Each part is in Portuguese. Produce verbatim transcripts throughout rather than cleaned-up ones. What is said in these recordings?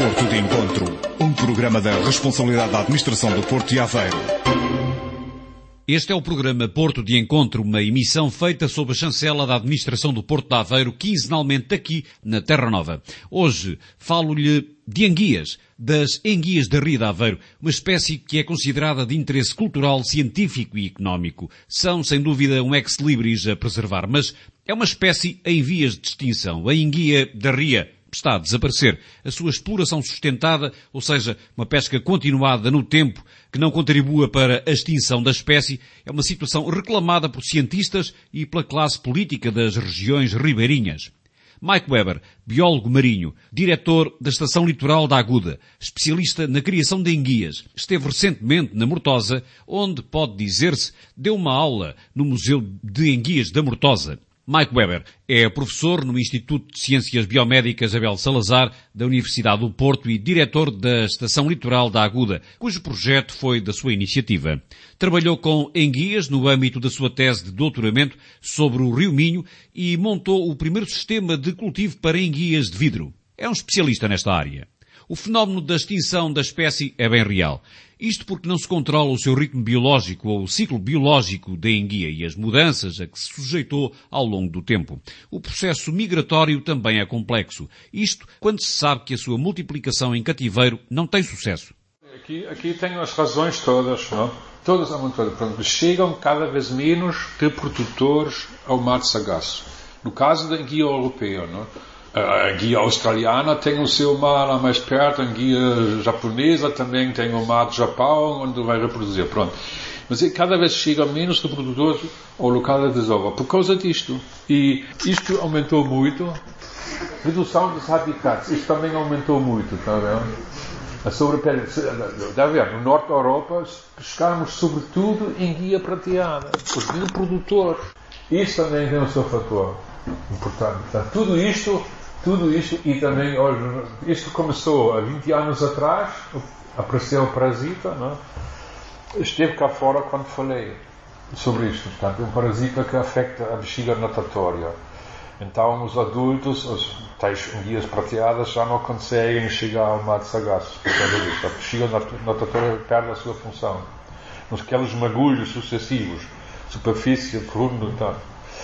Porto de Encontro, um programa da responsabilidade da Administração do Porto de Aveiro. Este é o programa Porto de Encontro, uma emissão feita sob a chancela da Administração do Porto de Aveiro, quinzenalmente aqui na Terra Nova. Hoje falo-lhe de enguias, das enguias da Ria de Aveiro, uma espécie que é considerada de interesse cultural, científico e económico. São, sem dúvida, um ex-libris a preservar, mas é uma espécie em vias de extinção. A enguia da Ria está a desaparecer. A sua exploração sustentada, ou seja, uma pesca continuada no tempo, que não contribua para a extinção da espécie, é uma situação reclamada por cientistas e pela classe política das regiões ribeirinhas. Mike Weber, biólogo marinho, diretor da Estação Litoral da Aguda, especialista na criação de enguias, esteve recentemente na Mortosa, onde, pode dizer-se, deu uma aula no Museu de Enguias da Mortosa. Mike Weber é professor no Instituto de Ciências Biomédicas Abel Salazar da Universidade do Porto e diretor da Estação Litoral da Aguda, cujo projeto foi da sua iniciativa. Trabalhou com enguias no âmbito da sua tese de doutoramento sobre o Rio Minho e montou o primeiro sistema de cultivo para enguias de vidro. É um especialista nesta área. O fenómeno da extinção da espécie é bem real. Isto porque não se controla o seu ritmo biológico ou o ciclo biológico da enguia e as mudanças a que se sujeitou ao longo do tempo. O processo migratório também é complexo. Isto quando se sabe que a sua multiplicação em cativeiro não tem sucesso. Aqui, aqui tenho as razões todas, não? Todas há muito. Chegam cada vez menos reprodutores ao mar sagaz. No caso da enguia europeia, não? A guia australiana tem o seu mar lá mais perto, a guia japonesa também tem o mar do Japão, onde vai reproduzir, pronto. Mas cada vez chega menos reprodutores ao local de desova, por causa disto. E isto aumentou muito, redução dos habitats, isto também aumentou muito, está vendo? A sobrepele, está vendo? No norte da Europa, pescamos sobretudo em guia prateada, os reprodutores. Isto também tem o seu fator importante. Portanto, tudo isto... Tudo isto, e também, olha, isto começou há vinte anos atrás, apareceu o parasita, não é? Esteve cá fora quando falei sobre isto. Portanto, um parasita que afeta a bexiga natatória. Então, os adultos, os tais enguias prateadas, já não conseguem chegar ao mar sagaz. Por causa disso. A bexiga natatória perde a sua função. Nos aqueles magulhos sucessivos, superfície, fundo, tá?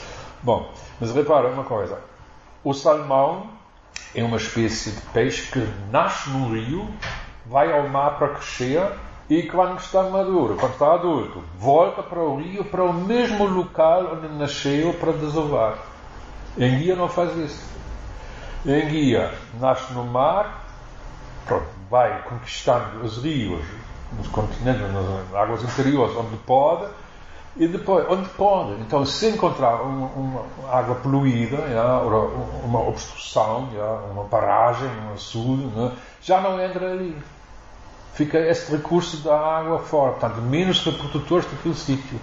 Bom, mas repara uma coisa. O salmão é uma espécie de peixe que nasce no rio, vai ao mar para crescer e quando está maduro, quando está adulto, volta para o rio, para o mesmo local onde nasceu para desovar. A enguia não faz isso. A enguia nasce no mar, pronto, vai conquistando os rios, nos continentes, nas águas interiores, onde pode, e depois, onde pode, então se encontrar uma, uma água poluída, já, uma obstrução, já, uma barragem, um açude, já, já não entra ali. Fica esse recurso da água fora, portanto, menos reprodutores daquele sítio.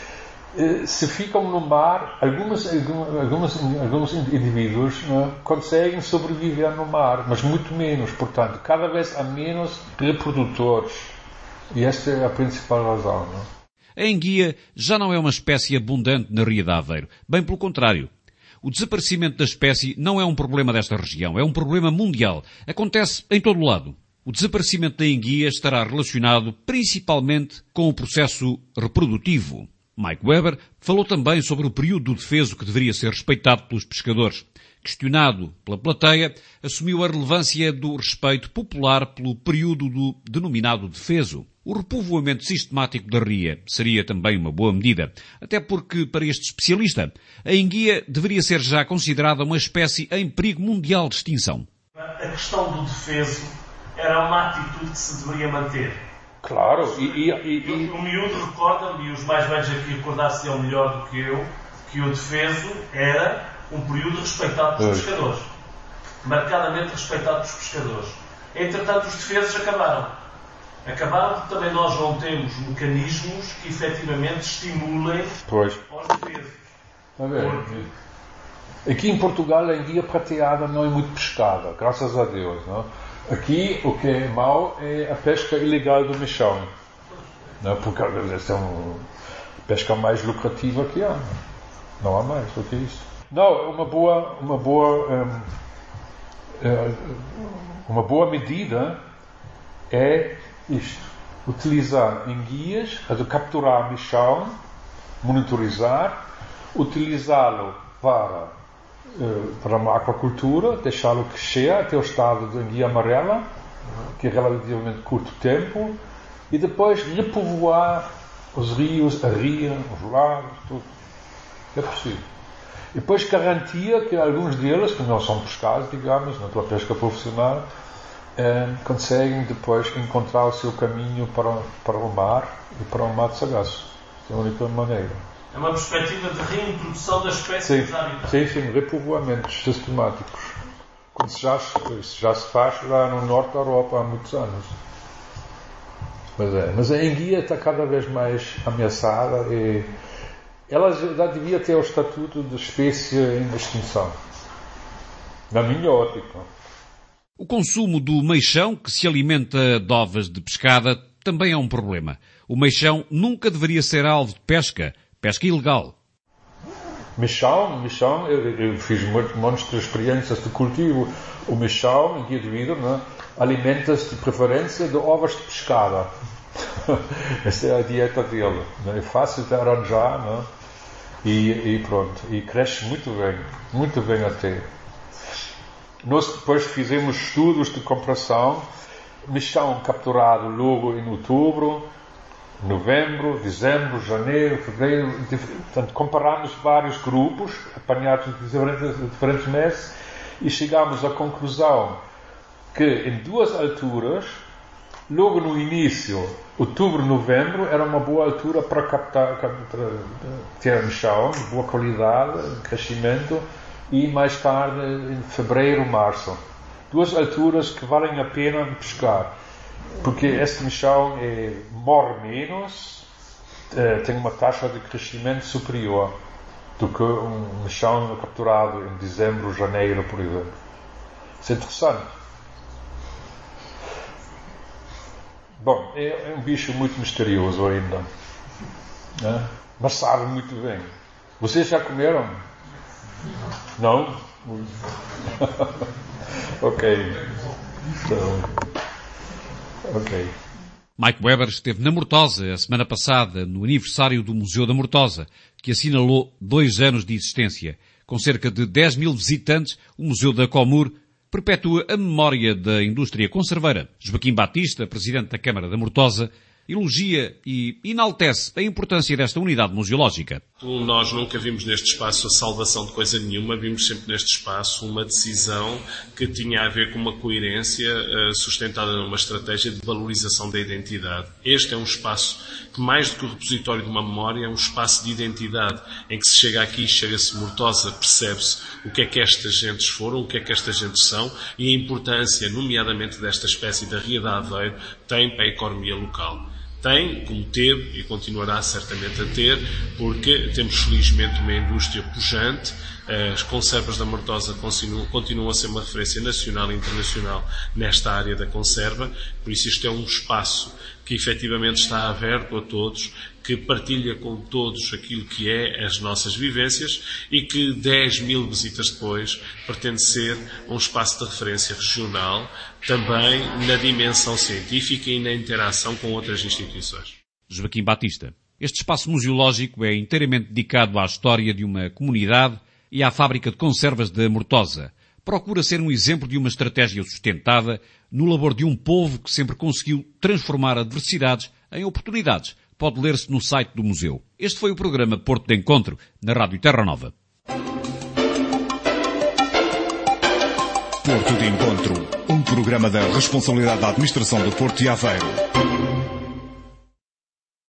Se ficam no mar, algumas, algumas, alguns indivíduos já, conseguem sobreviver no mar, mas muito menos, portanto, cada vez há menos reprodutores. E esta é a principal razão. Não? A enguia já não é uma espécie abundante na Ria de Aveiro. Bem pelo contrário. O desaparecimento da espécie não é um problema desta região, é um problema mundial. Acontece em todo o lado. O desaparecimento da enguia estará relacionado principalmente com o processo reprodutivo. Mike Weber falou também sobre o período do defeso que deveria ser respeitado pelos pescadores. Questionado pela plateia, assumiu a relevância do respeito popular pelo período do denominado defeso. O repovoamento sistemático da ria seria também uma boa medida, até porque, para este especialista, a enguia deveria ser já considerada uma espécie em perigo mundial de extinção. A questão do defeso era uma atitude que se deveria manter. Claro, e... e, e, e... O miúdo recorda-me, e os mais velhos aqui recordar-se-ão melhor do que eu, que o defeso era um período respeitado pelos pescadores. Marcadamente respeitado pelos pescadores. Entretanto, os defesos acabaram. Acabaram porque também nós não temos mecanismos que efetivamente estimulem pois. Aos defesos. A ver, aqui em Portugal a enguia prateada não é muito pescada, graças a Deus. Não? Aqui o que é mau é a pesca ilegal do mechão. Não? Porque essa é uma pesca mais lucrativa que há. Não há mais do que isso. Não, uma boa, uma boa um, uma boa medida é isto: utilizar enguias, capturar mexão, monitorizar, utilizá-lo para, para uma aquacultura, deixá-lo crescer até o estado de enguia amarela, que é relativamente curto tempo, e depois repovoar os rios, a ria, os lagos, tudo. É possível. E depois garantia que alguns deles, que não são pescados, digamos, na tua pesca profissional, eh, conseguem depois encontrar o seu caminho para, para o mar e para o mar de sagaço. É a única maneira. É uma perspectiva de reintrodução da espécie nos habitats. Sim, sim, repovoamentos sistemáticos. Como se já, se já se faz lá no norte da Europa há muitos anos. Mas, é, mas a enguia está cada vez mais ameaçada e ela já devia ter o estatuto de espécie em extinção. Na minha ótica. O consumo do meixão, que se alimenta de ovas de pescada, também é um problema. O meixão nunca deveria ser alvo de pesca, pesca ilegal. Meixão, meixão, eu, eu fiz montes de experiências de cultivo. O meixão, em guia de vida, né, alimenta-se de preferência de ovas de pescada. Essa é a dieta dele. Né? É fácil de arranjar, né? e, e pronto. E cresce muito bem, muito bem até. Nós depois fizemos estudos de comparação. Meixão capturado logo em outubro, novembro, dezembro, janeiro, fevereiro. Portanto, comparámos vários grupos, apanhados de diferentes, de diferentes meses, e chegámos à conclusão que em duas alturas, logo no início, outubro, novembro, era uma boa altura para captar, captar ter meixão, de boa qualidade, crescimento, e mais tarde, em fevereiro, março. Duas alturas que valem a pena pescar, porque este meixão é, morre menos, é, tem uma taxa de crescimento superior do que um meixão capturado em dezembro, janeiro, por exemplo. Isso é interessante. Bom, é, é um bicho muito misterioso ainda, né? Mas sabe muito bem. Vocês já comeram? Não? Ok. Então, ok. Mike Weber esteve na Mortosa a semana passada, no aniversário do Museu da Mortosa, que assinalou dois anos de existência. Com cerca de dez mil visitantes, o Museu da Comur perpetua a memória da indústria conserveira. Joaquim Batista, presidente da Câmara da Mortosa, elogia e enaltece a importância desta unidade museológica. Nós nunca vimos neste espaço a salvação de coisa nenhuma, vimos sempre neste espaço uma decisão que tinha a ver com uma coerência sustentada numa estratégia de valorização da identidade. Este é um espaço que, mais do que o repositório de uma memória, é um espaço de identidade, em que se chega aqui, chega-se Mortosa, percebe-se o que é que estas gentes foram, o que é que estas gentes são e a importância, nomeadamente desta espécie da Ria de Aveiro, tem para a economia local. Tem, como teve e continuará certamente a ter, porque temos felizmente uma indústria pujante. As conservas da Mortosa continuam, continuam a ser uma referência nacional e internacional nesta área da conserva, por isso isto é um espaço que efetivamente está aberto a todos, que partilha com todos aquilo que é as nossas vivências e que dez mil visitas depois pretende ser um espaço de referência regional, também na dimensão científica e na interação com outras instituições. Joaquim Batista. Este espaço museológico é inteiramente dedicado à história de uma comunidade e à fábrica de conservas da Mortosa. Procura ser um exemplo de uma estratégia sustentada no labor de um povo que sempre conseguiu transformar adversidades em oportunidades. Pode ler-se no site do museu. Este foi o programa Porto de Encontro, na Rádio Terra Nova. Porto de Encontro, um programa da responsabilidade da Administração do Porto de Aveiro.